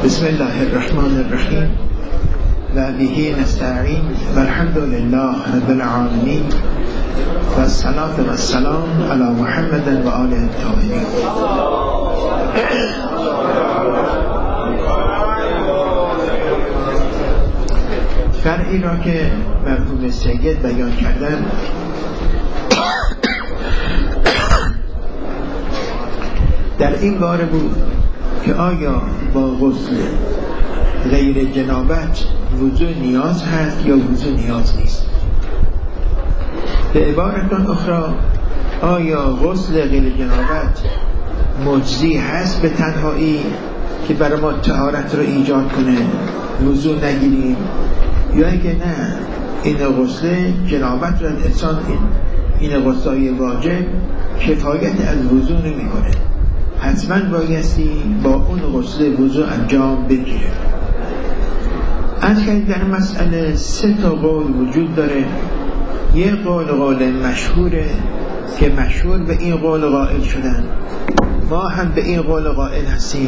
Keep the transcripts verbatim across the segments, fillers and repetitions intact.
بسم الله الرحمن الرحیم و به نستعین و الحمد لله رب العالمین و الصلاة و السلام علی محمد و آله الطاهرین. فرعی را که مرحوم سید بیان کردن در این باره بود که آیا با غسل غیر جنابت وضو نیاز هست یا وضو نیاز نیست. به عبارت اخرى آیا غسل غیر جنابت مجزی هست به تنهایی که برای ما طهارت را ایجاد کنه وضو نگیریم، یا اینکه نه این غسل جنابت را انسان این, این غسلای واجب کفایت از وضو نمی کنه، حتما بایستی با اون غسل وضو انجام بگیره. از که در مسئله سه تا قول وجود داره. یک قول قول مشهوره که مشهور به این قول قائل شدن، ما هم به این قول قائل هستیم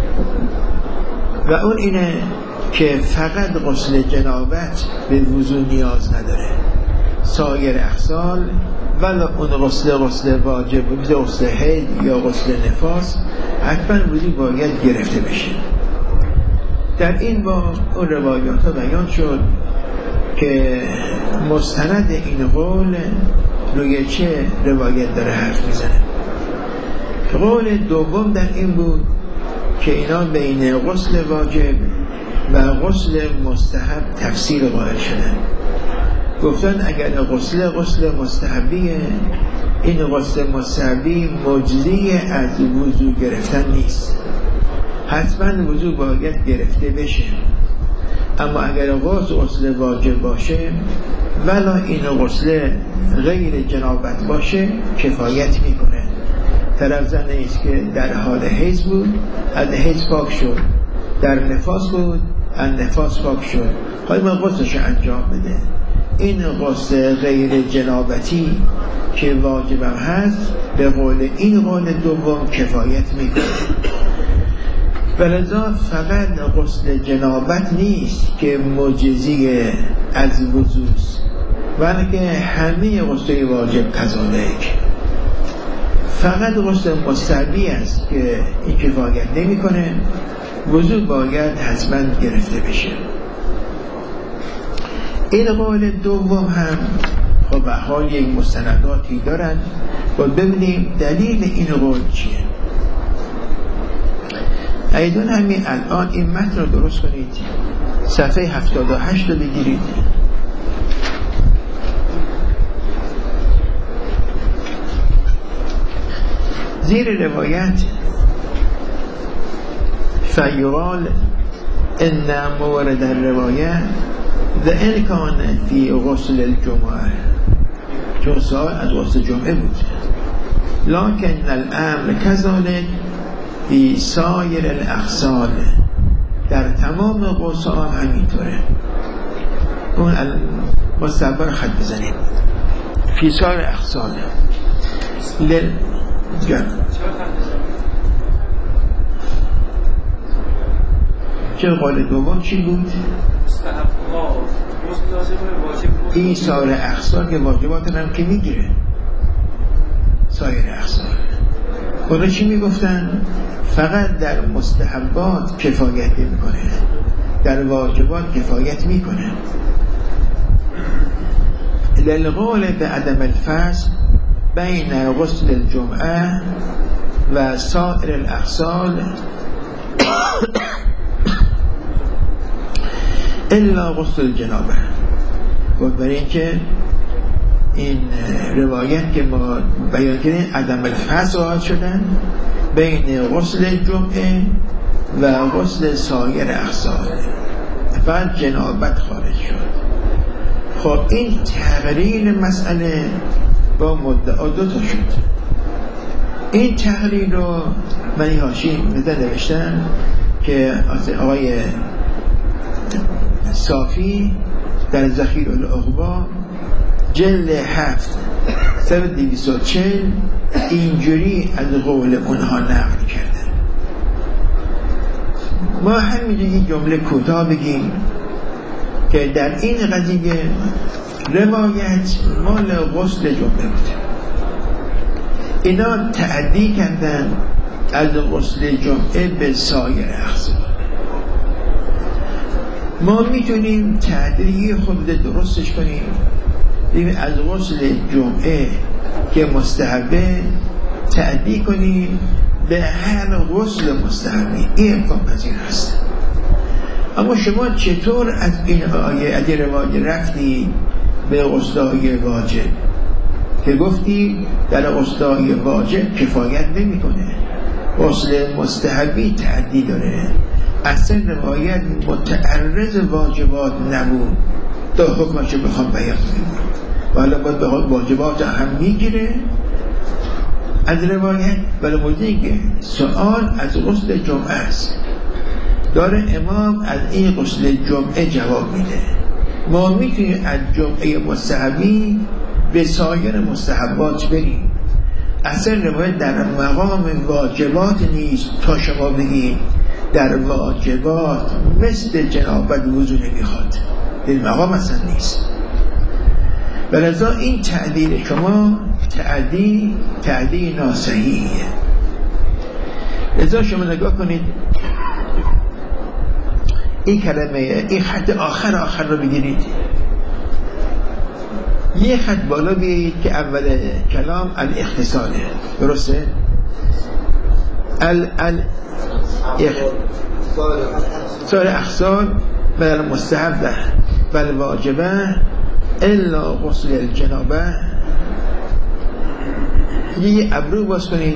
و اون اینه که فقط غسل جنابت به وضو نیاز نداره، سایر اغسال ولی اون غسل غسل واجب مثل غسل حیض یا غسل نفاس حتما وضو باید گرفته بشه. در این باب اون روایات ها بیان شد که مستند این قول روی چه روایت داره حرف میزنه. قول دوم در این بود که اینا بین غسل واجب و غسل مستحب تفسیر قائل شدن. گفتن اگر غسل غسل مستحبیه، این غسل مستحبی مجزی از وضو گرفتن نیست، حتما وضو باید گرفته بشه. اما اگر غسل غسل واجب باشه ولا این غسل غیر جنابت باشه کفایت میکنه. طرف زن نیست که در حال حیض بود از حیض پاک شد، در نفاس بود از نفاس پاک شد، خواهی ما غسلش انجام بده. این غسل غیر جنابتی که واجبم هست به قول این قول دوم کفایت میکنه. ولذا فقط غسل جنابت نیست که مجزی از وضوست، بلکه همه غسل واجب کذالک. فقط غسل مستحبی است که این کفایت نمی کنه، وضو باید حتما گرفته بشه. این قول دوم هم خب به حال یک مستنداتی دارن و ببینیم دلیل این قول چیه. ایدون همین الان این متن رو درست کنید، صفحه هفتاد و هشت رو بگیرید. زیر روایت فیقال ان مورد الروایه و ان کان فی غسل الجمعه، چون سوال از غسل جمعه بود، لکن الامر کذالک فی سایر الاغسال، در تمام غسل هم همینطوره. اون مستقبر خط بزنیم فی سایر الاغسال لل جان چه قول دوم چی بود؟ این سایر اغسال که واجبات هم که میگیره، سایر اغسال اونا چی میگفتن؟ فقط در مستحبات کفایت میکنه، در واجبات کفایت میکنه. للقول به عدم الفصل بین غسل الجمعه و سایر الاغسال الا غسل الجنابه. و برای اینکه این روایت که ما بیان کردیم عدم الفصل واقع شدن بین غسل جمعه و غسل سایر اغسال، فقط جنابت خارج شد. خب این تقریر مسئله با مدعا دو تا شد. این تقریر رو من حاشیه مثل نوشتم که آقای صافی در ذخیر العقبا جلد هفت صفحه دویست و چهل اینجوری از قول اونها نقل کرده. ما همینجا یک جمله کوتاه بگیم که در این قضیه روایت مال غسل جمعه بوده. اینا تعدی کردن از غسل جمعه به سایر اقسام. ما میتونیم تعدیلی خود درستش کنیم، بگیم از غسل جمعه که مستحبه تعدی کنیم به هر غسل مستحبی. این امکان پذیر هست. اما شما چطور از این آیه از این روایت رفتی به غسل‌های واجب که گفتی در غسل‌های واجب کفایت نمی‌کنه، غسل مستحبی تعدی داره؟ اصلا روایت متعرض واجبات نبود تا حکمشو بخوام بیان کنیم، ولی باید به واجبات هم میگیره از روایت. ولی موضوعی که سؤال از غسل جمعه است، داره امام از این غسل جمعه جواب میده. ما میتونیم از جمعه مستحبی به سایر مستحبات بریم. اصلا روایت در مقام واجبات نیست تا شما بگید در واجبات مثل جنابت وضو نمیخواد، این مقام اصلا نیست. ولذا این تعدیل شما تعدیل تعدیل ناصحیحه. لذا شما نگاه کنید این کلمه، این خط آخر آخر رو بگیرید، یه خط بالا بیایید که اول کلام الاختصاله، درسته؟ ال ال سال اخصال بل مستحبه بل واجبه الا غسل الجنابه. یه ابرو باز کنید،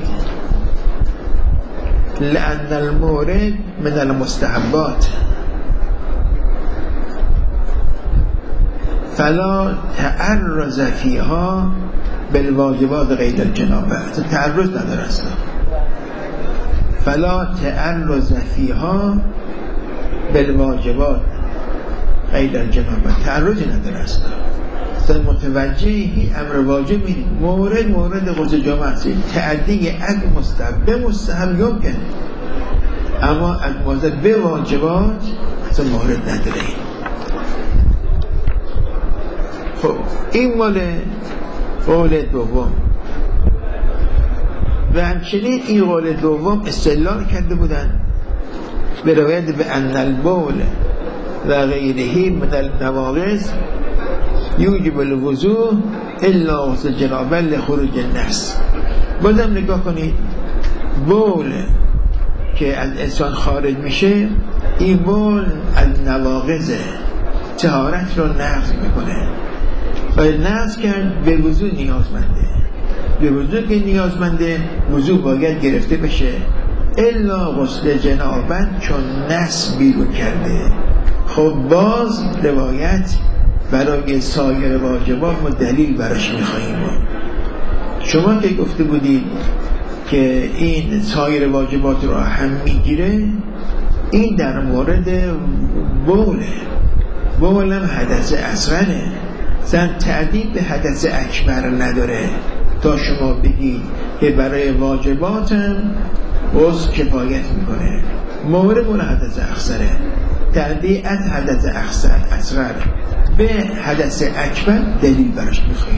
لأن المورد من المستحبات فلا تعرض فيها بالواجبات غیر الجنابه. تعرض نداره اصلا. فلا تعرض فيها بالواجبات غیر الجنابه، تعرضی نداره اصلا. اصلا متوجهی امر واجب میدید، مورد مورد غسل جمعه است. تعدی از مستحب به مستحب یمکن، اما از مورد به واجبات اصلا مورد نداره. خب این مال قول دوم. و همچنین این قول دوم استدلال کرده بودن به روایت به ان البول و غیره من النواقض یوجب الوضوء الا غسل جنابه لخروج النفس. بازم نگاه کنید، بول که از انسان خارج میشه، این بول از نواقضه، طهارت رو نقض میکنه و نقض کرد به وضوء نیازمنده. به وضوء که نیازمنده وضوء باید گرفته بشه الا غسل جنابه چون نس بیرون کرده. خب باز روایت برای سایر واجبات ما دلیل براش میخواییم. شما که گفته بودید که این سایر واجبات رو هم میگیره، این در مورد بوله. بول هم حدث اصغره، زن تعدیل به حدث اکبر نداره تا شما بگید که برای واجباتم باز کفایت میکنه. مورد مورد حدث اصغره، تعدیل از حدث اصغر به حدث اکبر دلیل براش میخوایم.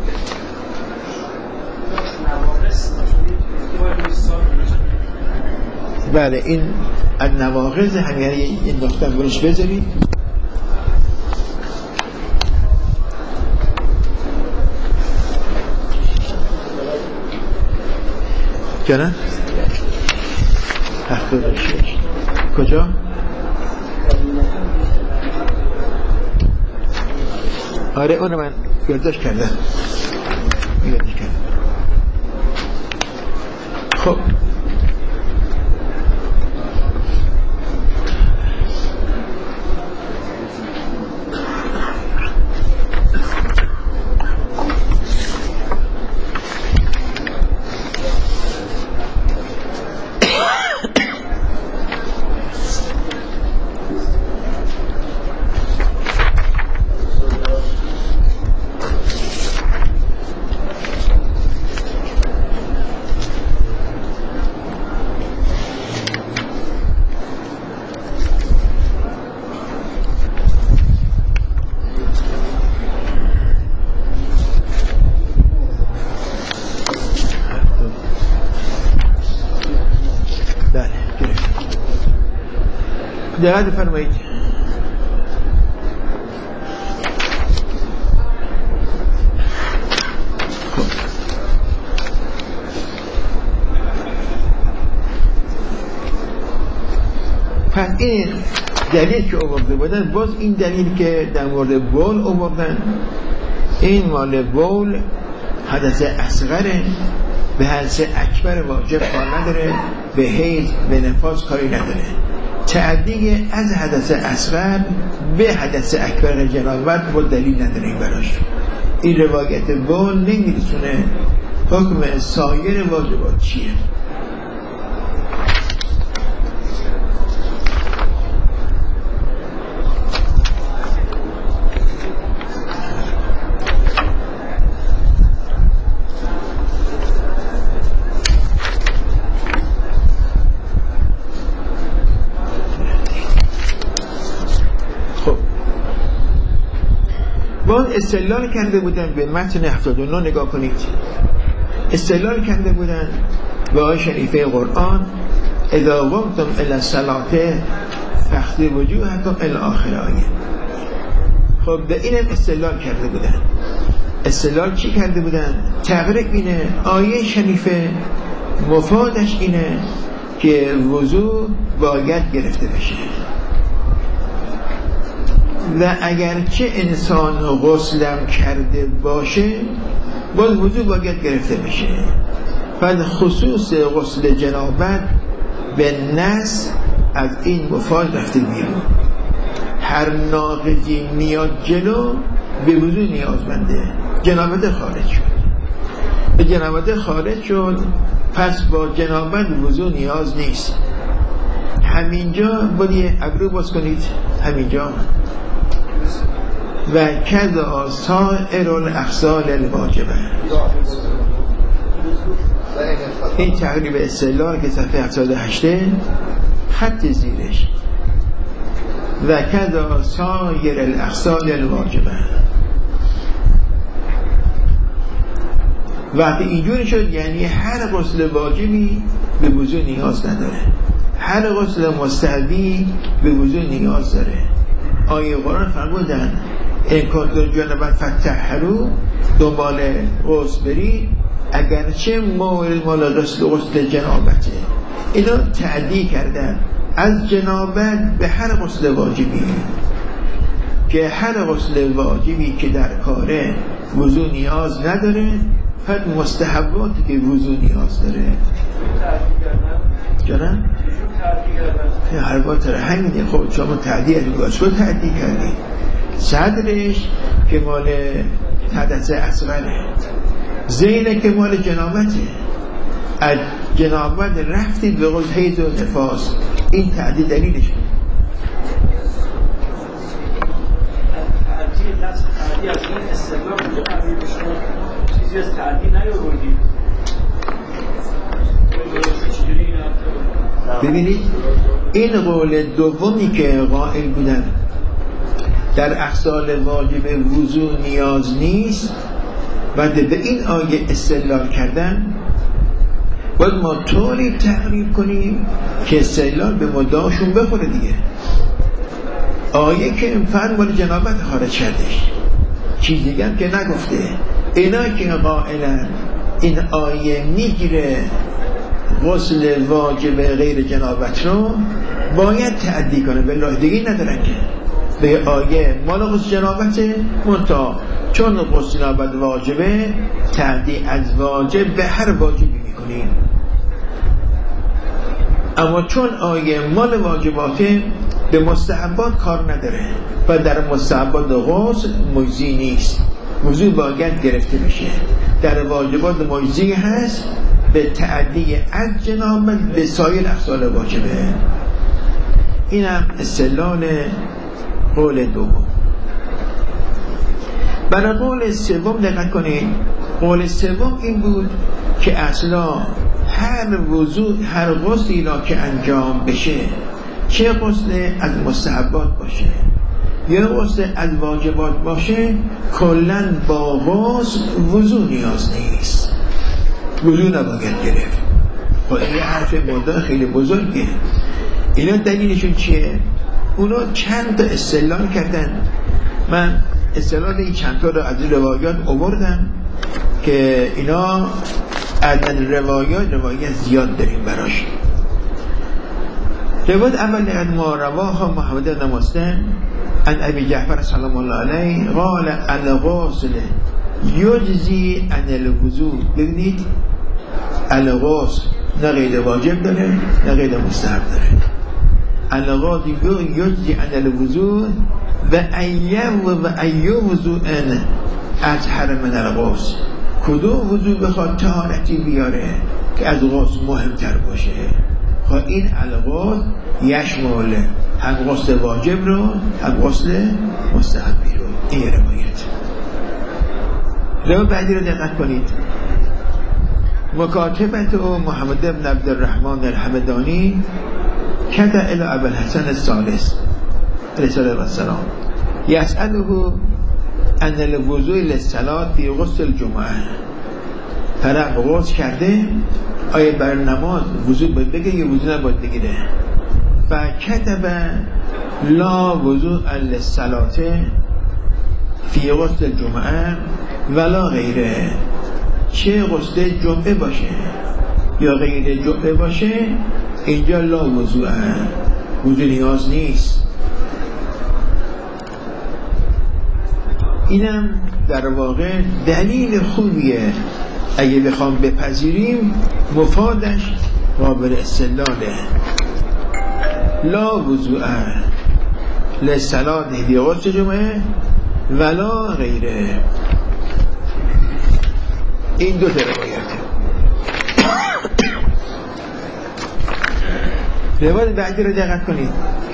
بله، این النواقض هم یعنی این نقطه برش بذارید. کنه هفتاد و شش کجا؟ آره اونو من یادداشت کردم یادداشت کردم. خب دقت فرمایید. پس این دلیل که آورده بودن، باز این دلیل که در مورد بول آوردن، این مال بول حدث اصغره، به حدث اکبر واجب کار نداره، به حیض به نفاس کاری نداره. تعدیه از حدث اصغر به حدث اکبر جنابت با دلیل نداره. این براش این روایت بول نمیرسونه حکم سایر واجبات چیه. استدلال کرده بودن به متن هفتاد و نه نگاه کنید. استدلال کرده بودن به آیه شریفه قرآن اذا قمتم الی الصلاة فاغسلوا وجوهکم الی آخر آیه. خب به اینم استدلال کرده بودن. استدلال چی کرده بودن؟ تقریب اینه آیه شریفه مفادش اینه که وضو باید گرفته بشه و اگرچه انسان غسلم کرده باشه باز وضو باید گرفته بشه. پس خصوص غسل جنابت به نص از این مفاد رفته بیرون. هر ناقضی میاد جلو به وضو نیازمنده. جنابت خارج شد، به جنابت خارج شد، پس با جنابت وضو نیاز نیست. همینجا باید ابرو باز کنید، همینجا و کذا سائر الاغسال الواجبه. این تقریب استدلال که صفحه هفتاد و هشت خط زیرش و کذا سائر الاغسال الواجبه. وقتی اینجوری شد یعنی هر غسل واجبی به وضو نیاز نداره، هر غسل مستحبی به وضو نیاز داره. آیه قرآن فرمودن این کنتون جنبت فتحرو دنبال غسل برید اگرچه مول مال غسل غسل جنابته. اینا تعدی کردن از جنابت به هر غسل واجبی که هر غسل واجبی که در کاره وضو نیاز نداره، فقط مستحباتی که وضو نیاز داره. جانم؟ هر بار همینه. خب شما تعدیه رو تعدی کردید. صدرش که مال حدث اصغره، زینه که مال جنابته. از جنابت رفتید به غسل حیض و نفاس. این تعدی دلیلش بود. تعدی لفظ تعدی از این استدلال کجا تعدی بشون چیزی از تعدی نیاوردید. ببینید این قول دومی که قائل بودن در اغسال واجب وضو نیاز نیست و به این آیه استدلال کردن، باید ما طوری تقریب کنیم که استدلال به مدعاشون بخوره دیگه. آیه که فرد مال جنابت خارج کردش، چیز دیگه هم که نگفته. اینا که قائلن این آیه میگیره غسل واجب غیر جنابت رو، باید تعدی کنه. بالله دیگه ندارن که به آیه مال غسل جنابته منتها چون غسل جنابت واجبه تعدی از واجب به هر واجبی میکنیم، اما چون آیه مال واجباته به مستحبات کار نداره و در مستحبات غسل مجزی نیست، وضو باید گرفته بشه. در واجبات مجزی هست به تعدی از جنابت به سایر اغسال واجبه. اینم استدلال قول دوم. برای قول سوم دقت کنید. قول سوم این بود که اصلا هر وضو هر غسلی را که انجام بشه، چه غسل از مستحبات باشه یا غسل از واجبات باشه، کلن با غسل وضو نیاز نیست، وضو نباید گرفت. خب این حرف مدعا خیلی بزرگه. اینا دلیلشون چیه؟ اونا چند تا اصطلاح کردن. من اصطلاح این چند تا رو از روایات آوردم که اینا عدد روایات روایت زیاد داریم براش. روایت اول از ما رواه محمد بن مسلم عن ابی جعفر سلام الله علیه قال الغسل یجزی عن الوضوء. ببینید الغسل نه غیر واجب داره نه غیر مستحب داره. الغسل یجزی عن الوضوء و ایم و ایم وضوء اطهر من الغسل. کدوم وضوء بخواد طهارتی بیاره که از غسل مهمتر باشه. خب این الغسل یشمل هم غسل واجب رو هم غسل مستحبی رو. این روایت. روایت بعدی رو دقت کنید. مکاتبت او محمد بن عبد الرحمن الحمدانی کتب الى ابو الحسن الثالث علیه السلام یسأله ان الوضوء للصلاة فی غسل الجمعه. طرف غسل کرده آیا بر نماز وضوء باید بگیره یا وضوء نباید بگیره؟ فکتب لا وضوء للصلاة فی غسل الجمعه ولا غیره. چه غسل جمعه باشه یا غیر جمعه باشه اینجا لا وضوء، وضوء نیاز نیست. اینم در واقع دلیل خوبیه اگه بخوام بپذیریم مفادش قابل استدلاله. لا وضوء للصلاة فی غسل جمعه ولا غیره. این دو تا روایت. روایت بعدی رو دقت کنید.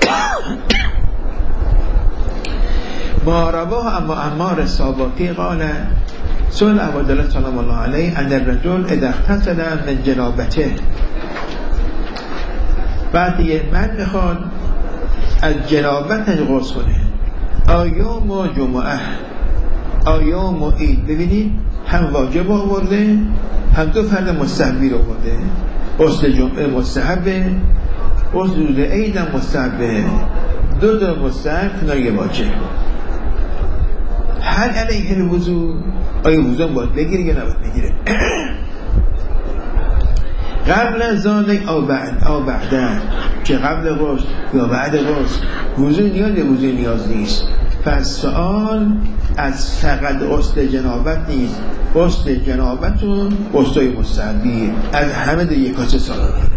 ما رواه اما عمار الصاباتی قال سئل ابو عبدالله سلام الله علیه ان الرجل اذا اغتسل من جنابته. بعد یه من میخواد از جنابتش غسل کنه ایام و جمعه ایام و عید. ببینید هم واجب آورده هم دو فرد مستحبی رو آورده. غسل جمعه مستحبه، غسل روز عید هم مستحبه. دو تا مستحب کنار یه واجب. هل علیه الوضوء آیا وضوء باید بگیره یا نباید بگیره؟ قبل از ذالک او بعد او بعدن، چه قبل غسل یا بعد غسل وضوء نیاز یا وضوء نیاز نیست. پس سوال از فقط غسل جنابت نیست. غسل جنابتون غسل مستحبی از همه در یک کاسه سوال داره.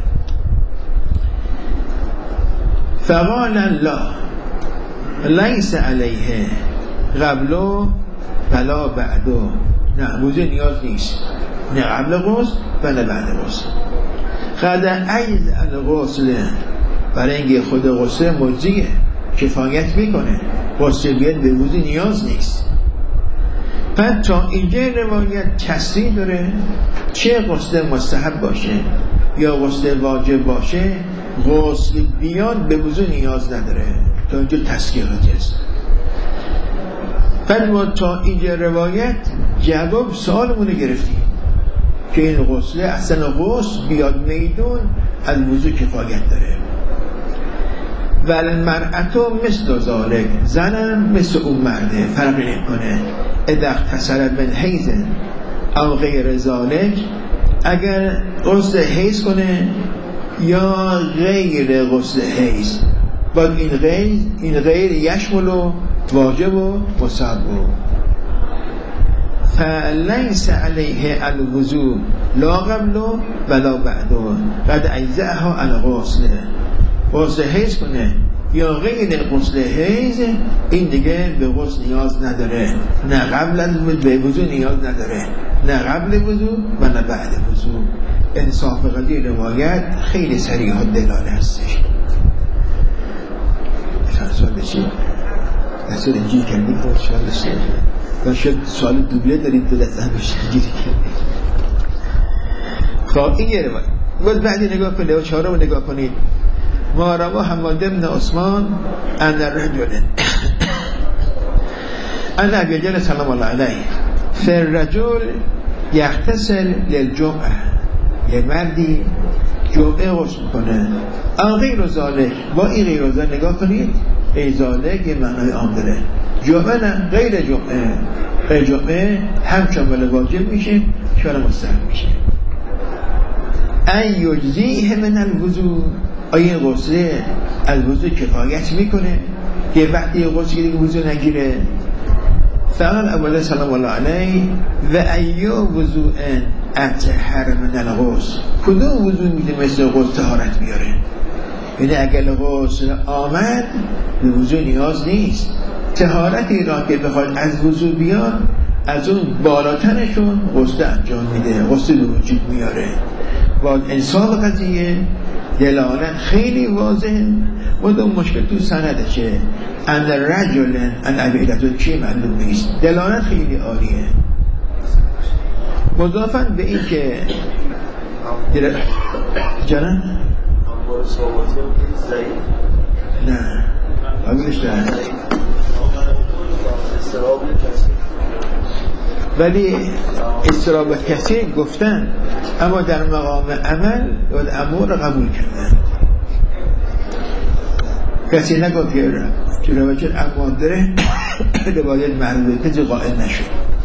فقال الله لیس علیه قبلو ولا بعدو. نه وضوء نیاز نیست، نه قبل غسل و نه بعد غسل. قد عیز الغسل، برای اینکه خود غسل مجزیه، کفایت میکنه. غسل بیاد به وضوء نیاز نیست. پس تا اینجا روایت تصریح داره چه غسل مستحب باشه یا غسل واجب باشه غسل بیاد به وضوء نیاز نداره. تا اینجا تسکیراتی است. پس ما تا اینجا روایت جواب سوالمون رو گرفتیم که این غسل اصلا غسل بیاد میدون از وضوء کفایت داره. ولی مرأتو مثل ذالک، زنم مثل اون مرده، فرق نمیکنه. اذا اغتسلت من حیض او غیر ذالک، اگر غسل حیض کنه یا غیر غسل حیض، باید این غیر این غیر یشمل و واجب و مستحب. فلیس علیه الوضوء لا قبل ولا بعد. قد اجزأها الغسل. غسل حیض کنه یا غیر غسل حیض این دیگه به غسل نیاز نداره. نه قبل از به وضوء نیاز نداره، نه قبل وضوء و نه بعد وضوء. انصاف قضیه روایت خیلی صریح و دلاله هستش. سوال بشید اصلا اینجی کردیم باید سوال بشید و شاید سوال دوبله دارید دو دست هم بشید گیری کردید. خب این یه روایت. باید بعدی نگاه کنید و چهارم نگاه کنید. ما رواه حماد بن عثمان ان الرجل ان ابی جهل سلام الله علیه فالرجل یغتسل للجمعه. یه مردی جمعه غسل میکنه. اما غیر ذالک، با این غیر ذالک نگاه کنید، ای ذالک یه معنای عام داره. جمعه نه، غیر جمعه، غیر جمعه هم شامل واجب میشه شامل مستحب میشه. ای یجزیه من الوضو، آیا غسل الوضو کفایت میکنه که وقتی غسل دیگه وضو نگیره؟ فقال اول سلام الله علیه و ایو وضوء اطهر من الغسل، کدوم وضو میده مثل غسل طهارت میاره؟ یعنی اگر غسل آمد به وضو نیاز نیست، طهارتی را که بخواد از وضو بیاد از اون بالاترشون غسل انجام میده، غسل به وجود میاره. با انصاف قضیه دلالت خیلی واضحه. و دو مشکل تو سنده چه اندر رجلن ان عبیدتون چی معلوم نیست، دلالت خیلی عالیه. مضافاً به این که جنن نه اولش نه، ولی استراب کسی گفتن، اما در مقام عمل و امور قبول کردن. کسی نگفت که روایت امان داره روایت معروضه کسی قائل نشد.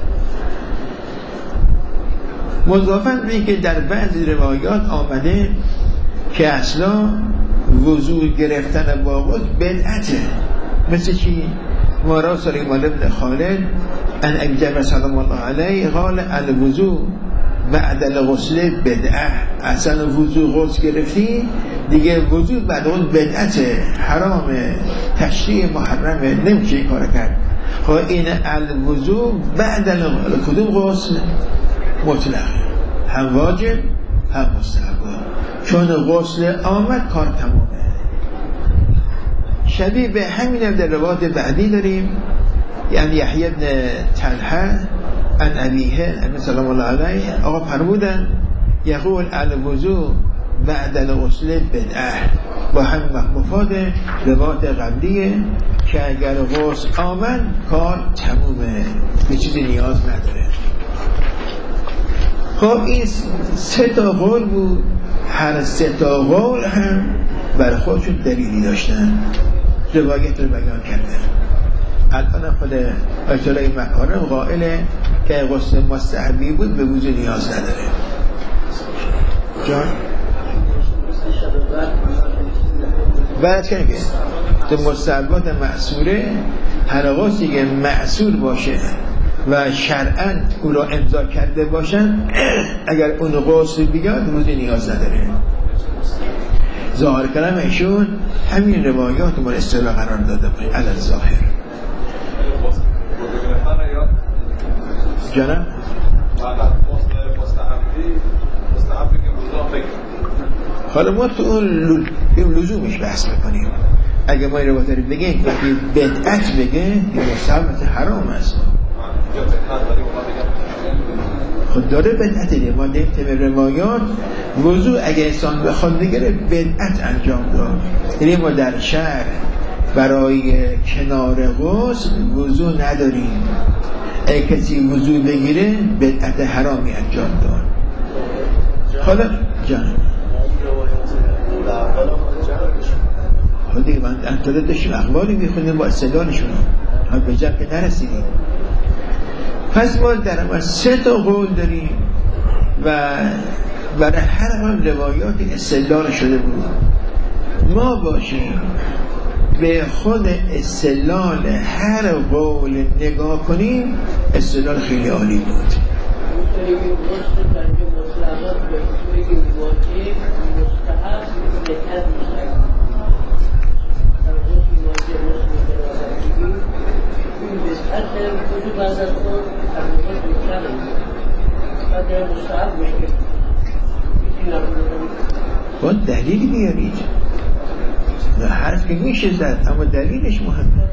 مضافاً به که در بعضی روایات آمده که اصلا وضوع گرفتن با غسل بدعته. مثل چی؟ مارا سلیمان ابن خالد ان ابی جعفر سلام الله علیه قال الوضوء بعد الغسل بدعه، اصلا وضوع غسل گرفتی دیگه وضوع بعد اون بدعته، حرامه، تشریع محرمه، نمیشه این کار کرد. خب این الوضوع بعد الغسل کدوم غسل؟ مطلق، هم واجب هم مستحب، چون غسل آمد کار تمامه. شبیه به همین هم در روایت بعدی داریم، یعنی یحیی بن طلحه ان ابیه ابن سلام الله علیه آقا فرمودن یقول الوضوء بعد الغسل بدعه، با هم مفاد روایت قبلیه که اگر غسل آمد کار تمومه، به چیزی نیاز نداره. خب این سه تا قول بود، هر سه تا قول هم برای خودشون دلیلی داشتن، روایت رو بیان کردن. الان خود آیت الله مکارم قائله که غسل مستحبی بود به وضو نیاز نداره. جان بعد چه میگه؟ تو مستحبات معصوره هر غسلی که معصور باشه و شرعاً او را امضا کرده باشن اگر اون غسل بیاد وضو نیاز نداره. ظاهر کلام ایشون همین روایات ما اصطلاح قرار داده بود علی الظاهر. جانم حالا ما تو اون لزومش بحث میکنیم. اگه ما این روایت رو بگیم وقتی بدعت بگه یه مستحب حرام است، خود داره بدعت دیگه. ما دیم تیم روایات وضوع اگه انسان بخواد بگیره بدعت انجام داد. یعنی ما در شهر برای کنار غسل وضوع نداریم، اگه کسی وضوع بگیره بدعت حرامی انجام داد. حالا جان خودی من انتظار داشتیم اخباری میخونیم با استدلالشون هم به جمع که نرسیدیم. پس ما در ما سه تا قول داریم و برای هر قول روایات استدلال شده بود. ما باشیم به خود استدلال هر قول نگاه کنیم، استدلال خیلی عالی بود. با دلیل بیارید، نه حرف که میشه زد اما دلیلش مهمه.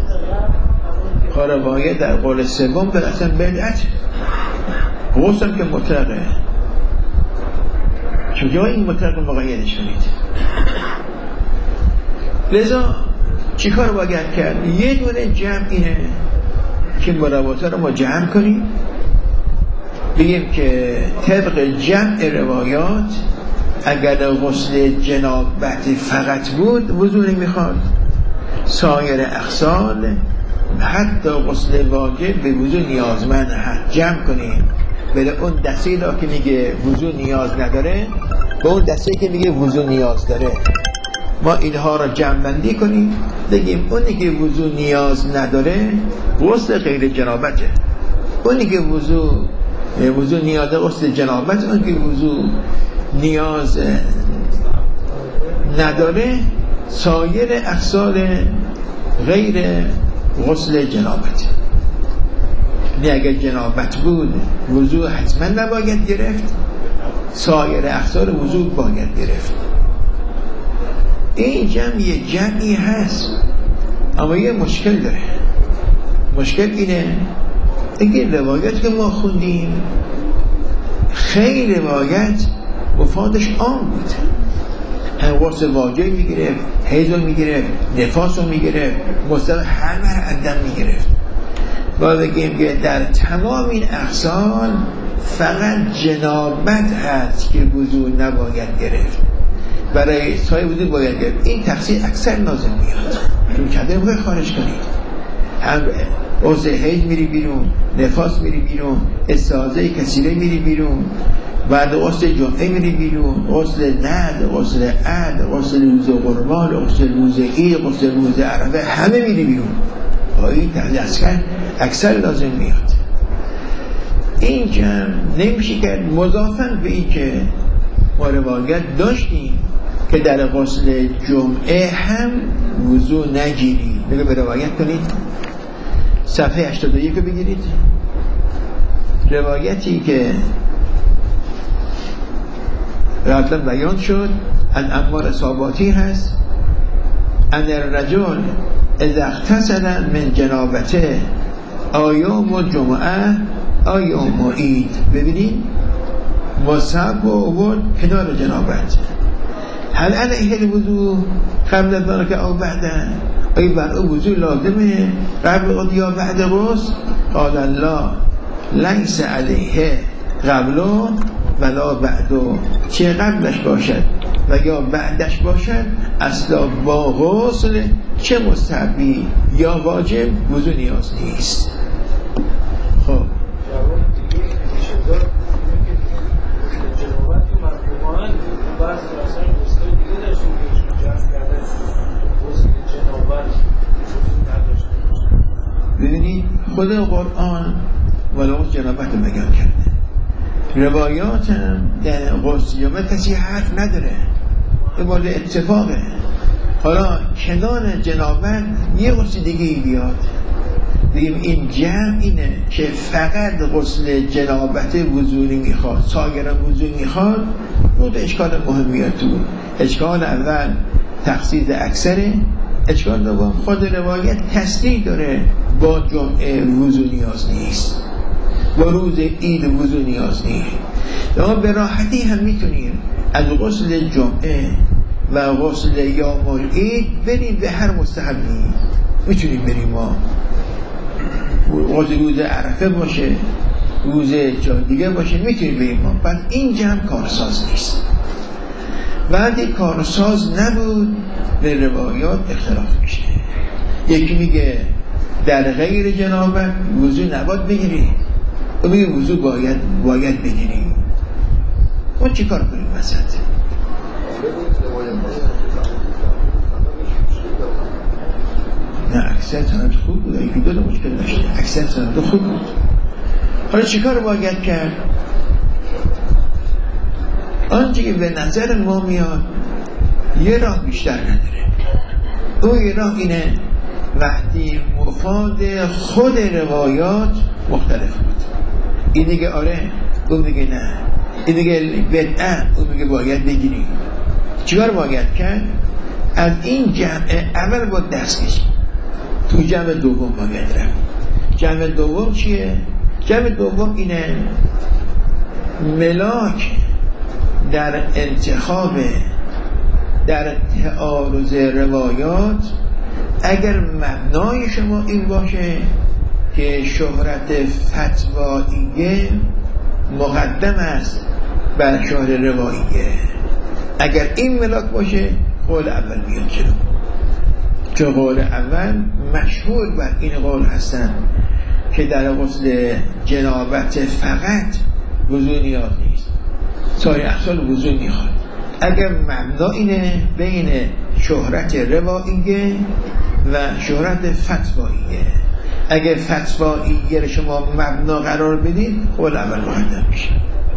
روایت در قول سوم در اصلا بدعت غسل که مطلقه، چون جای این مطلق مقیدش کنید. لذا چی کار باید کرد؟ یه دونه جمع اینه که مروایات رو ما جمع کنیم، بگیم که طبق جمع روایات اگر غسل جنابت فقط بود وضو نمیخواد، سایر اغسال حتی غسل واجب به وضو نیازمند هست. جمع کنیم بله اون دسته را که میگه وضو نیاز نداره به اون دسته که میگه وضو نیاز داره، ما اینها را جمع بندی کنیم بگیم اونی که وضو نیاز نداره غسل غیر جنابته، اونی که وضو وضو نیاز غسل جنابت، اون که وضو نیاز نداره سایر اغسال غیر غسل جنابت. نه اگر جنابت بود وضو حتما نباید گرفت، سایر اغسال وضو باید گرفت. این جمع یه جمعی هست اما یه مشکل داره. مشکل اینه اگه روایت که ما خوندیم خیلی روایت مفادش عام بود، هم غسل واجب میگرفت، حیض رو میگرفت، نفاس رو میگرفت، مستقل همه رو عدم میگرفت. باید بگیم که در تمام این اغسال فقط جنابت هست که وضو نباید گرفت، برای سایر وضو باید گرفت. این تقصیر اکثر لازم میاد چون کده باید خارج کنید، هم غسل حیض میری بیرون، نفاس میری بیرون، استحاضه کثیره میری بیرون، بعد غسل جمعه میری بیرون، غسل ند، غسل عد، غسل روز قربان، غسل روز عید، غسل روز عرفه، همه میری بیرون. این تقصیر اکثر لازم میاد. این جمع نمیشه کرد مضافن به این که ما روایت داشتیم که در غسل جمعه هم وضو نگیری. بگه به روایت کنید صفحه هشتاد و یک رو بگیرید. روایتی که قبلا بیان شد از عمار صاباتی هست ان الرجل اذا اغتسل من جنابته آیام و جمعه آیام و عید. ببینید مصحب و عبود کنار جنابت، هل علیه الوضو قبل ذلك او بعد؟ ای بر او وضو لازمه قبل یا بعد غسل؟ قال الله لیس علیه قبل ولا بعد، چه قبلش باشد و یا بعدش باشد اصلا با غسل چه مستحبی یا واجب وضو نیاز نیست. خب ببینید خود قرآن ولو جنابت رو بیان کرده، روایات هم در غسل جنابت کسی حرف نداره، این مورد اتفاقه. حالا کنار جنابت یه غسل دیگه ای بیاد، بگیم این جمع اینه که فقط غسل جنابت وضوعی میخواد، سایرم وضوع میخواد، بود اشکال مهم میاد تو. اشکال اول تخصیص اکثره، اشکال دوم خود روایت تصریح داره با جمعه وضوع نیاز نیست، با روز عید وضوع نیاز نیست. اما به راحتی هم میتونیم از غسل جمعه و غسل یوم العید بریم به هر مستحبی. میتونیم بریم ما غسل روز عرفه باشه، روز جای دیگه باشه، میتونیم بریم ما. پس این جمع کارساز نیست. وقتی کارساز نبود به روایات اختلاف میشه. یکی میگه در غیر جنابت وضو نباید بگیری، و میگه وضو باید باید بگیری. خود چی کار کنیم وسط؟ نه اکثر سند خوب بود، یکی دو مشکل داشته، اکثر سند خوب بود. حالا چی کار باید کرد؟ آنچه که به نظر ما میاد یه راه بیشتر نداره. اون یه راه اینه وقتی مفاد خود روایات مختلف بود، این دیگه آره، اون دیگه نه، این دیگه بدعه، اون دیگه باید بگیری. چیکار باید کرد؟ از این جمع اول با دست کشید، تو جمع دوم باید رفت. جمع دوم چیه؟ جمع دوم اینه ملاک در انتخاب در تعارض روایات اگر مبنای شما این باشه که شهرت فتواییه مقدم است بر شهر رواییه، اگر این ملاک باشه قول اول میاد جلو، چون قول اول مشهور بر این قول هستن که در غسل جنابت فقط وضو نیاز نیست، سایر اغسال وضو میخواد. اگر مبنا اینه بین شهرت رواییه و شهرت فتواییه، اگر فتواییه رو شما مبنا قرار بدید قول اول مقدم میشه.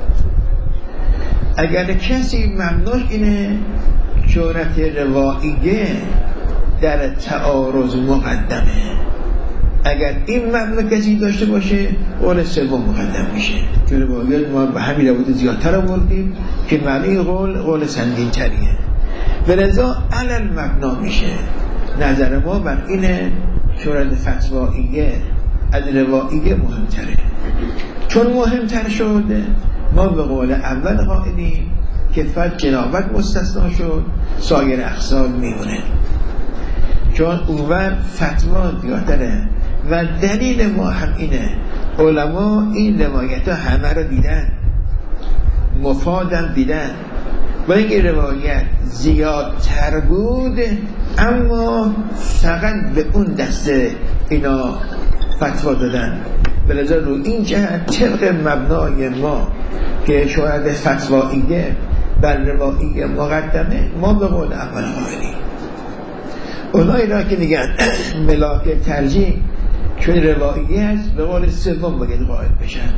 اگر کسی مبناش اینه شهرت رواییه در تعارض مقدمه، اگر این مبنا کسی داشته باشه قول سوم مقدم میشه. که روایات ما به همین روایت زیادتر آوردیم که معنی قول قول سنگین تریه، به لذا علل مبنا میشه. نظر ما بر اینه شهرت فتواییه از رواییه مهمتره. چون مهمتر شده ما به قول اول قائلیم که فقط جنابت مستثنا شد، سایر اغسال میمونه، چون اونور فتوا زیادتره. و دلیل ما هم اینه، علما این روایت ها همه رو دیدن، مفادم دیدن، با این روایت زیادتر بود اما فقط به اون دسته اینا فتوا دادن. بلذا رو این جهت طبق مبنای ما که شاید فتواییه بر رواییه مقدمه، ما به قول اول قائلیم. اونایی را که میگن ملاک ترجیح چون رواییه هست به قول سوم باید قائل بشن.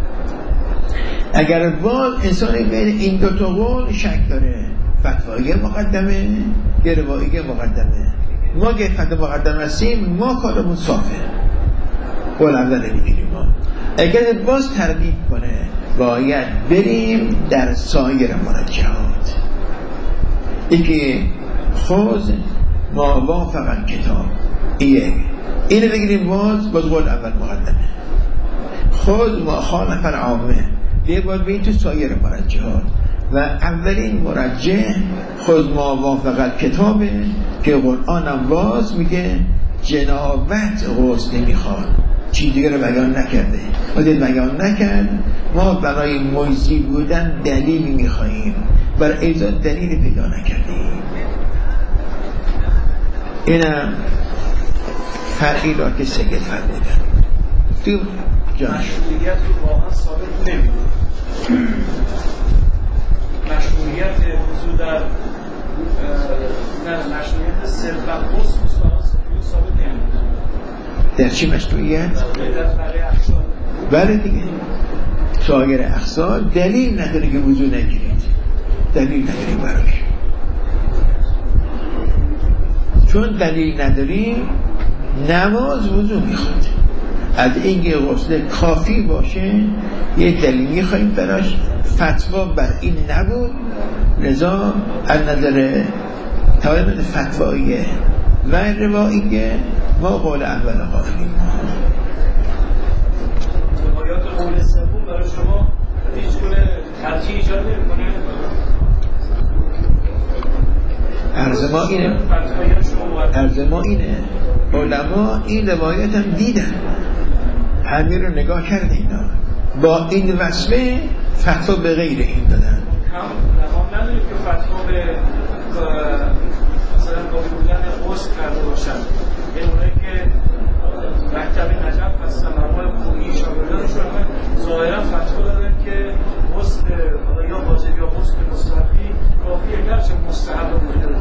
اگر باز انسانی بین این دو تا قول شک داره، فتواییه مقدمه یا رواییه مقدمه، ما که فتوا مقدم هستیم ما کارمون صافه، قول اول نمیگیریم. ما اگر باز تردید کنه باید بریم در سایر مرجحات. یکی خوز ما وافق کتاب ایه اینو بگیریم، باز باز قول اول مقدمه. خود ما خالف العامه یه باید بین تو سایر مرجحات و اولین مرجح خود ما وافق کتابه که قرآن هم باز میگه جنابت غسل نمیخواد، چیز دیگه رو بیان نکرده. وقتی بیان نکرد ما برای مجزی بودن دلیلی میخواییم، برای ایجاد دلیلی پیدا نکردیم. اینم فرقی را که سید فرمودن تو جانش مشروعیت رو واقعا ثابت نمیده. مشروعیت وضو در نه مشروعیت صرفا خصوص واقعا ثابت نمیده. در چی مشروعیت؟ بله دیگه سایر اغسال دلیل نداره که وضو نگیرید، دلیل نداری براش. چون دلیل نداری نماز وضو میخواد. از اینکه غسل کافی باشه یه دلیل میخواییم براش، فتوا بر این نبود، لذا از نظر توابط فتواییه و رواییه ما قول اول قائلیم. روایات قول سوم برای شما هیچ گونه ترجیح ایجاد نمی‌کنه؟ عرض ما اینه عرض ما اینه علما این روایت هم دیدن، همین رو نگاه کرده اینا با این وصفه فتوا به غیر این دادن. هم هم نداریم که فتوا به مثلا کافی بودن غسل کرده باشن. این اونایی که مکتب نجف هستن مرمال خونی شاگردانشون ظاهرا فتوا دادن که غسل یا واجب یا غسل مستحبی کافیه، گرچه مستحب بوده.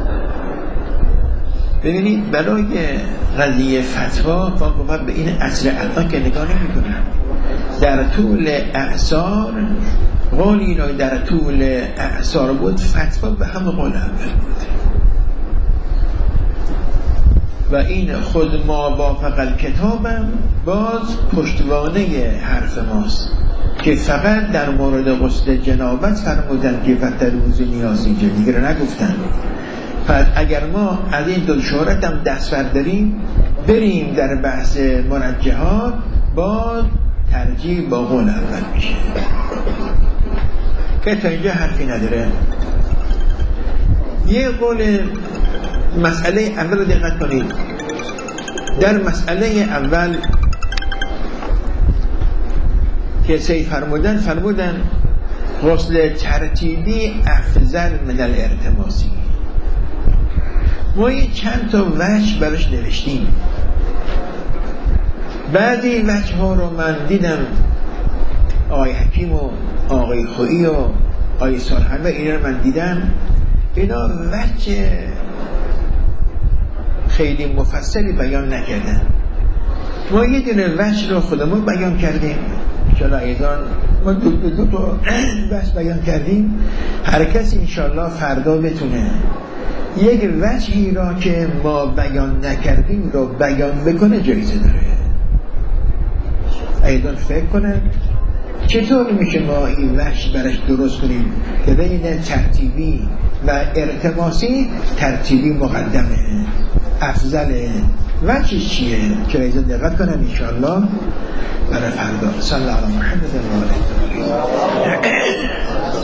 ببینید برای قضیه فتوا باید به این اصل الان که نگاه نمی کنم. در طول اعصار قولی را در طول اعصار بود فتوا به همه قول اول بود و این خود ما وافق الکتابم باز پشتوانه حرف ماست که فقط در مورد غسل جنابت فرمودن که فتر وضو نیازی جا دیگه رو نگفتن. پس اگر ما از این دو شهرت هم دست برداریم بریم در بحث مرجحات باز ترجیح با قول اول میشه که تا اینجا حرفی نداره. یه قول مسئله اول رو دقت کنید. در مسئله اول که سید فرمودن فرمودن غسل ترتیبی افضل من الارتماسی. ما یه چند تا وجه براش نوشتیم. بعضی وجه ها رو من دیدم آقای حکیم و آقای خویی و آقای سالحن و اینا رو من دیدم، اینا وجه خیلی مفصلی بیان نکردن. ما یه دونه وجه رو خودمون بیان کردیم، انشاءالله ایضان ما دو دو, دو تا وجه بیان کردیم. هر کسی انشاءالله فردا بتونه یک وجهی را که ما بیان نکردیم رو بیان بکنه جایزه داره. ایضان فکر کنه چطور میشه ما این وجه برش درست کنیم که بین ترتیبی و ارتماسی ترتیبی مقدمه افضله، وجهش چیه که ایضا دقت کنم انشاءالله برای فردا. صلی الله علیه و محمد و آله.